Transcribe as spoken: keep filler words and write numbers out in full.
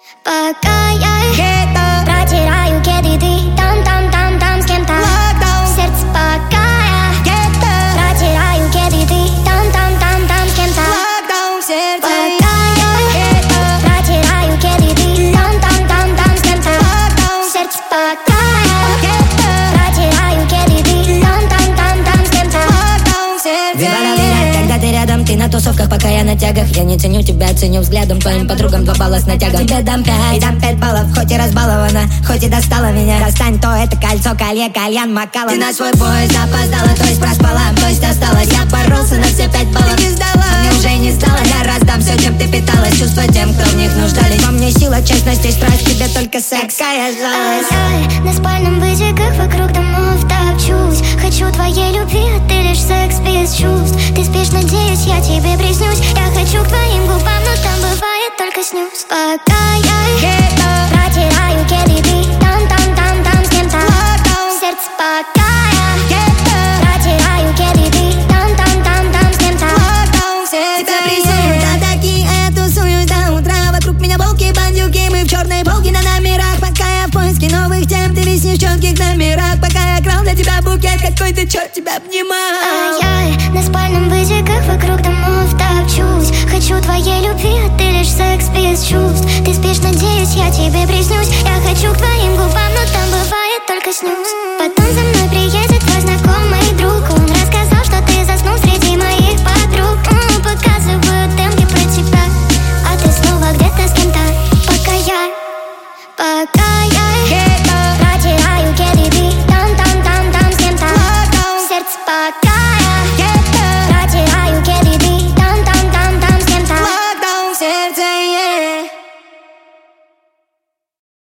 Пока я где-то протираю кеды, ты там-там-там-там с кем-то. В сердце пока я где-то протираю кеды, ты там-там-там-там с кем-то. В сердце пока я где-то протираю кеды, ты там-там-там-там с кем-то. В сердце пока я где-то протираю кеды, ты там-там-там-там с кем-то. Когда ты рядом, ты на тусовках, пока я на тягах. Я не ценю тебя, ценю взглядом твоим подругам два балла с натягом. Тебе дам пять, дам пять баллов, хоть и разбалована, хоть и достала меня. Достань то это кольцо, колье, кальян, макала. Ты на свой поезд опоздала, то есть проспала, то есть осталась. Я боролся на все пять баллов, не сдала, мне уже не стало. Я раздам все, чем ты питалась, чувства тем, кто в них нуждались. Во мне сила, честность и страсть, тебе только секс, какая жалость. Ай-ай, на спальном вытеках вокруг домов топчусь. Хочу твоей любви, а ты лишь секс без чувств. Ты спишь, надеюсь, я тебе приснюсь. Я хочу к твоим губам, но там бывает только снюс. Пока я где-то протираю кеды, ты там-там-там-там с кем-то. В сердце пока я где-то протираю кеды, ты там-там-там-там с кем-то. Тебя прессуют атаки, а я тусуюсь до утра. Вокруг меня волки, бандюки, мы в черной волге на номерах. Пока я в поиске новых тем, ты виснешь в четких номерах. Пока я крал для тебя букет, какой ты черт тебя обнимал. Ай-яй, на спальном вытеках вокруг домов топчусь. Хочу твоей любви, а ты